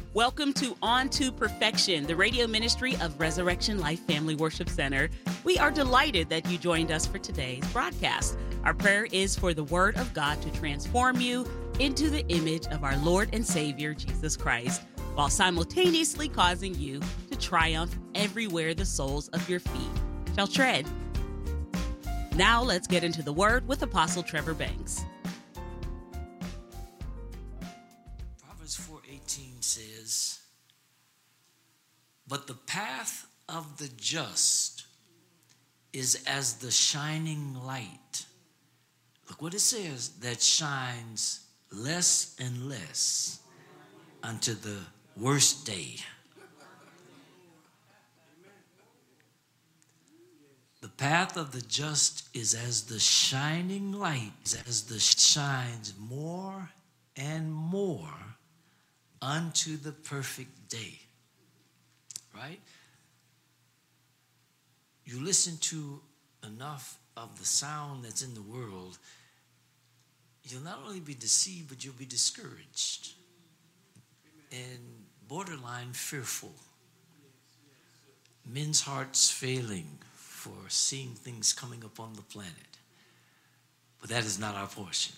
Welcome to On to Perfection, the radio ministry of Resurrection Life Family Worship Center. We are delighted that you joined us for today's broadcast. Our prayer is for the Word of God to transform you into the image of our Lord and Savior, Jesus Christ, while simultaneously causing you to triumph everywhere the soles of your feet shall tread. Now let's get into the Word with Apostle Trevor Banks. Proverbs 4:18 says, "But the path of the just is as the shining light." Look what it says, that shines less and less unto the worst day. The path of the just is as the shining light, as the shines more and more unto the perfect day. Right? You listen to enough of the sound that's in the world, you'll not only be deceived, but you'll be discouraged and borderline fearful. Men's hearts failing for seeing things coming upon the planet. But that is not our portion.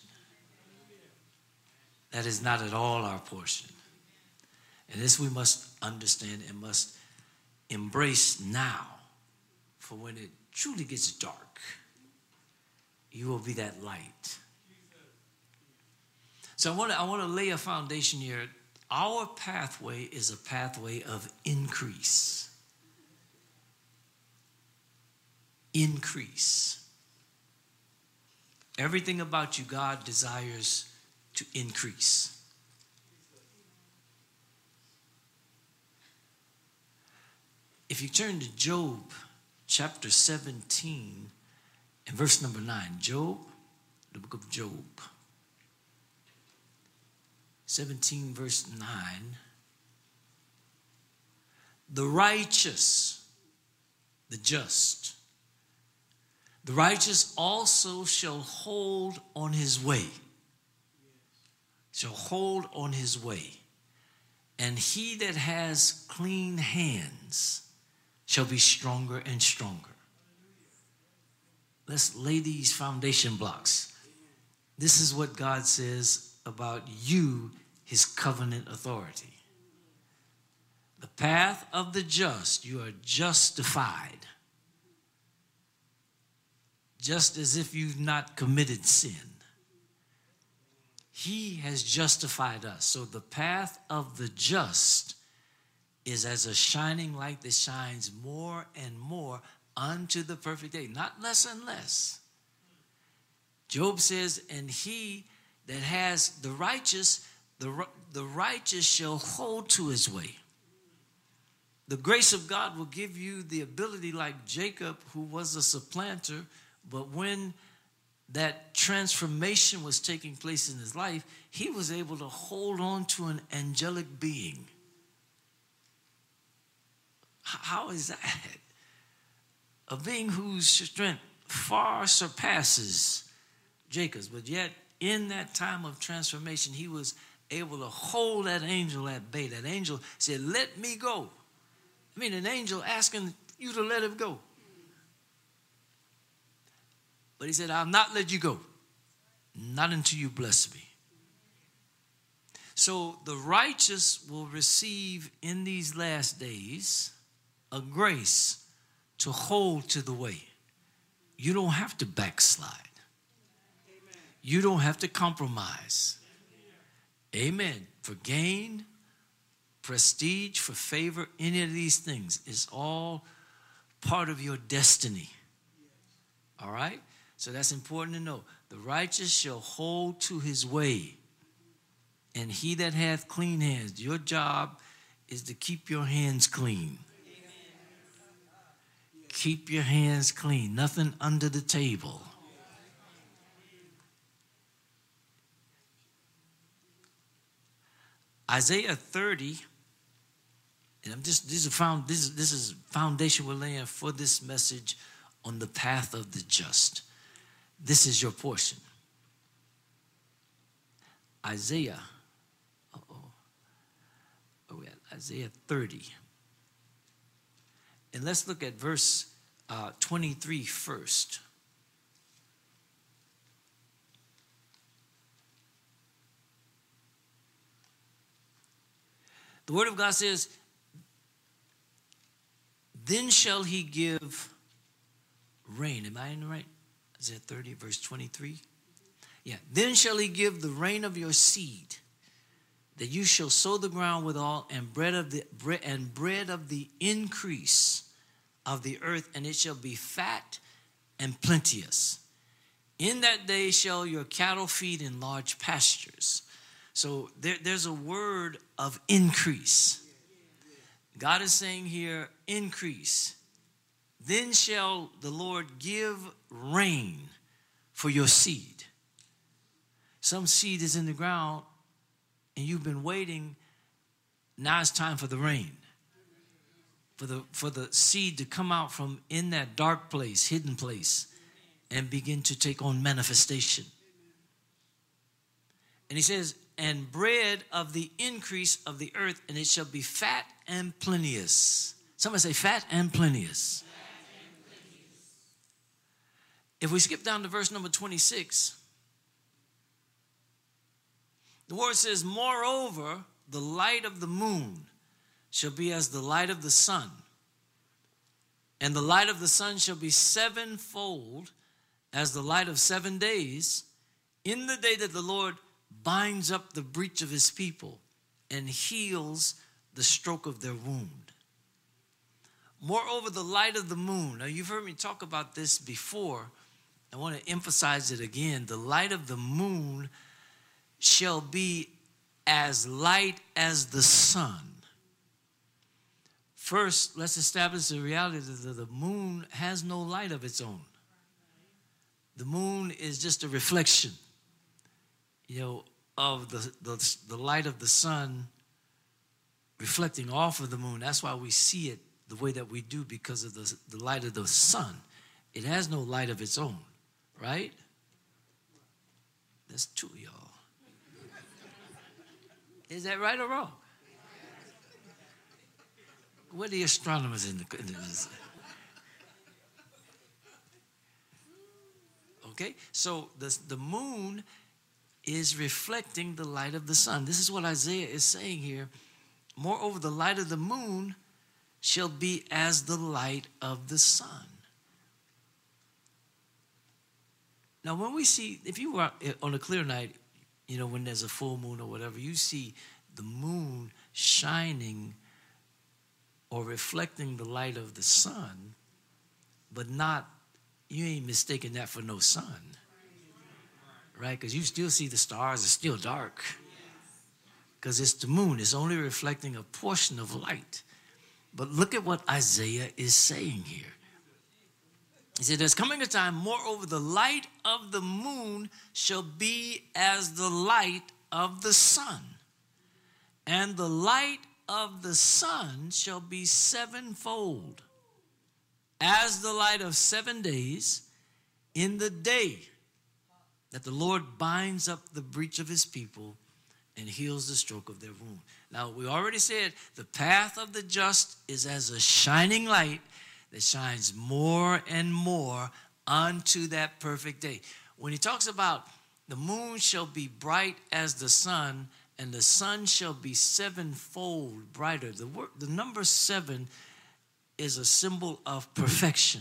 That is not at all our portion. And this we must understand and must embrace now. For when it truly gets dark, you will be that light. So I want to lay a foundation here. Our pathway is a pathway of increase. Increase. Everything about you, God desires to increase. If you turn to Job chapter 17 and verse number 9, Job, the book of Job, 17 verse 9, the righteous, the just, the righteous also shall hold on his way. Shall hold on his way. And he that has clean hands shall be stronger and stronger. Let's lay these foundation blocks. This is what God says about you, his covenant authority. The path of the just, you are justified. Just as if you've not committed sin. He has justified us. So the path of the just is as a shining light that shines more and more unto the perfect day. Not less and less. Job says, and he that has the righteous shall hold to his way. The grace of God will give you the ability, like Jacob, who was a supplanter, but when that transformation was taking place in his life, he was able to hold on to an angelic being. How is that? A being whose strength far surpasses Jacob's, but yet in that time of transformation, he was able to hold that angel at bay. That angel said, "Let me go." I mean, an angel asking you to let him go. But he said, "I'll not let you go. Not until you bless me." So the righteous will receive in these last days a grace to hold to the way. You don't have to backslide. You don't have to compromise. Amen. For gain, prestige, for favor, any of these things is all part of your destiny. All right? So that's important to know. The righteous shall hold to his way. And he that hath clean hands, your job is to keep your hands clean. Keep your hands clean. Nothing under the table. Isaiah 30, and this is foundation we're laying for this message on the path of the just. This is your portion. Isaiah. Where we at? Isaiah 30. And let's look at verse 23 first. The word of God says, then shall he give rain. Am I in the right? Isaiah 30, verse 23. Yeah. Then shall he give the rain of your seed, that you shall sow the ground withal, and bread of the increase of the earth, and it shall be fat and plenteous. In that day shall your cattle feed in large pastures. So there's a word of increase. God is saying here, increase. Then shall the Lord give rain for your seed. Some seed is in the ground and you've been waiting. Now it's time for the rain. For the seed to come out from in that dark place, hidden place, and begin to take on manifestation. And he says, and bread of the increase of the earth, and it shall be fat and plenteous. Somebody say fat and plenteous. If we skip down to verse number 26, the word says, moreover, the light of the moon shall be as the light of the sun. And the light of the sun shall be sevenfold as the light of 7 days, in the day that the Lord binds up the breach of his people and heals the stroke of their wound. Moreover, the light of the moon. Now, you've heard me talk about this before. I want to emphasize it again. The light of the moon shall be as light as the sun. First, let's establish the reality that the moon has no light of its own. The moon is just a reflection, of the light of the sun reflecting off of the moon. That's why we see it the way that we do, because of the light of the sun. It has no light of its own, right? That's two of y'all. Is that right or wrong? Where are the astronomers in this? Okay, so the moon is reflecting the light of the sun. This is what Isaiah is saying here. Moreover, the light of the moon shall be as the light of the sun. Now, when we see, if you were on a clear night, when there's a full moon or whatever, you see the moon shining or reflecting the light of the sun, but you ain't mistaking that for no sun. Right? Because you still see the stars, it's still dark. Because it's the moon, it's only reflecting a portion of light. But look at what Isaiah is saying here. He said, there's coming a time, moreover, the light of the moon shall be as the light of the sun. And the light of the sun shall be sevenfold, as the light of 7 days, in the day that the Lord binds up the breach of his people and heals the stroke of their wound. Now, we already said the path of the just is as a shining light that shines more and more unto that perfect day. When he talks about the moon shall be bright as the sun, and the sun shall be sevenfold brighter. The number 7 is a symbol of perfection.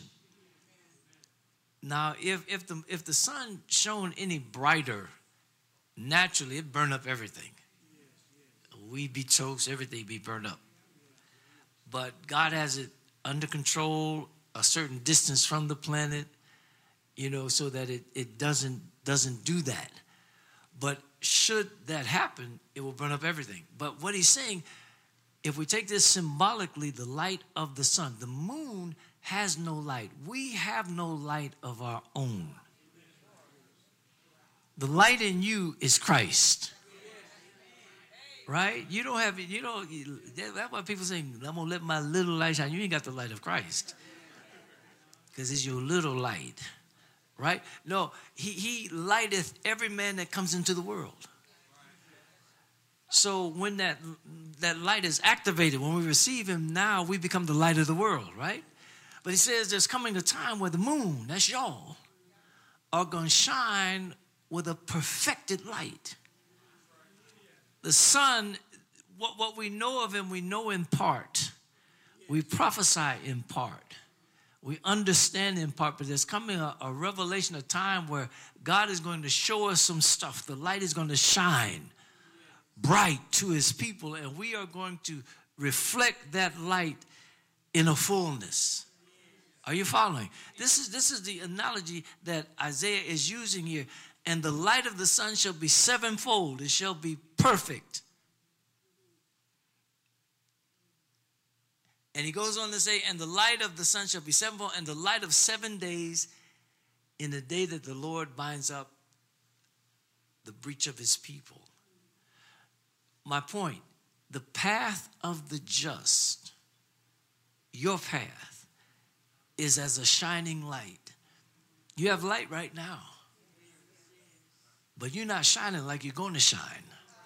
Now, if the sun shone any brighter, naturally it burn up everything. We'd be toast, everything be burned up. But God has it under control, a certain distance from the planet, so that it doesn't do that. But should that happen, it will burn up everything. But what he's saying, if we take this symbolically, the light of the sun, the moon has no light. We have no light of our own. The light in you is Christ. Right? You don't have, that's why people say, I'm going to let my little light shine. You ain't got the light of Christ. Because it's your little light. Right? No, he lighteth every man that comes into the world. So when that light is activated, when we receive him now, we become the light of the world, right? But he says there's coming a time where the moon, that's y'all, are going to shine with a perfected light. The sun, what we know of him, we know in part. We prophesy in part. We understand in part, but there's coming a revelation, a time where God is going to show us some stuff. The light is going to shine bright to his people, and we are going to reflect that light in a fullness. Are you following? This is the analogy that Isaiah is using here. And the light of the sun shall be sevenfold. It shall be perfect. And he goes on to say, and the light of the sun shall be sevenfold, and the light of 7 days in the day that the Lord binds up the breach of his people. My point, the path of the just, your path, is as a shining light. You have light right now, but you're not shining like you're going to shine.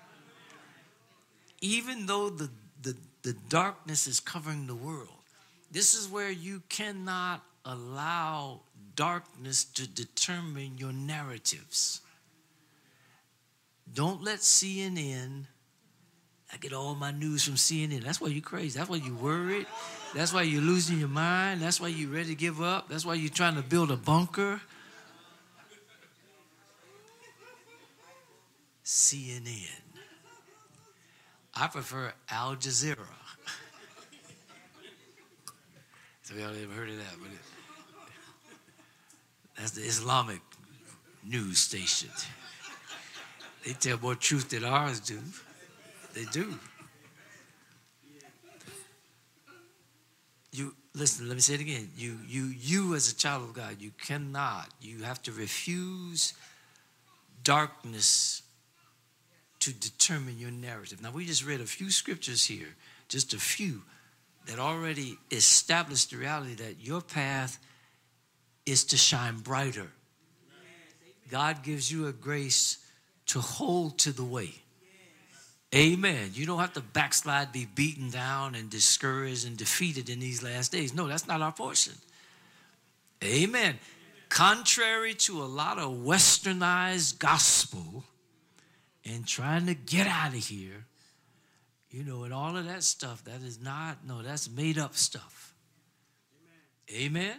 Even though the darkness is covering the world, this is where you cannot allow darkness to determine your narratives. Don't let CNN, I get all my news from CNN. That's why you're crazy. That's why you're worried. That's why you're losing your mind. That's why you're ready to give up. That's why you're trying to build a bunker. CNN. I prefer Al Jazeera. So y'all ever heard of that? But that's the Islamic news station. They tell more truth than ours do. They do. Listen, let me say it again. You as a child of God, you have to refuse darkness to determine your narrative. Now, we just read a few scriptures here, just a few, that already established the reality that your path is to shine brighter. God gives you a grace to hold to the way. Amen. You don't have to backslide, be beaten down and discouraged and defeated in these last days. No, that's not our portion. Amen. Contrary to a lot of westernized gospel and trying to get out of here, and all of that stuff, that's made up stuff. Amen.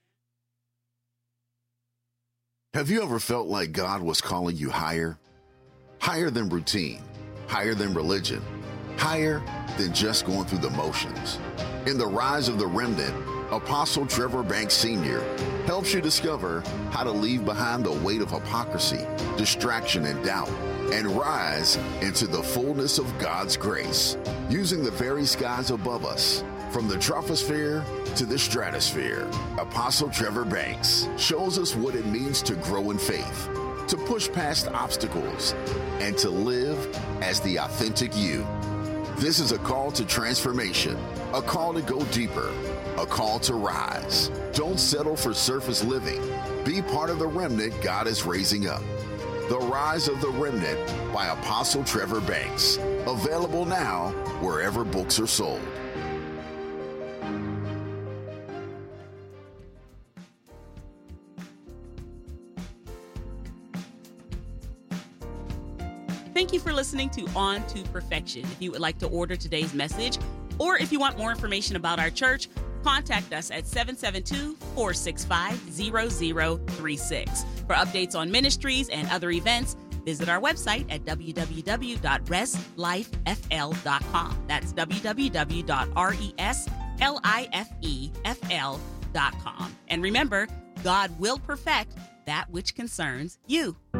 Have you ever felt like God was calling you higher? Higher than routine, higher than religion, higher than just going through the motions. In The Rise of the Remnant, Apostle Trevor Banks Sr. helps you discover how to leave behind the weight of hypocrisy, distraction, and doubt, and rise into the fullness of God's grace, using the very skies above us. From the troposphere to the stratosphere, Apostle Trevor Banks shows us what it means to grow in faith, to push past obstacles, and to live as the authentic you. This is a call to transformation, a call to go deeper, a call to rise. Don't settle for surface living. Be part of the remnant God is raising up. The Rise of the Remnant by Apostle Trevor Banks. Available now wherever books are sold. Thank you for listening to On to Perfection. If you would like to order today's message, or if you want more information about our church, contact us at 772-465-0036. For updates on ministries and other events, visit our website at www.reslifefl.com. That's www.reslifefl.com. And remember, God will perfect that which concerns you.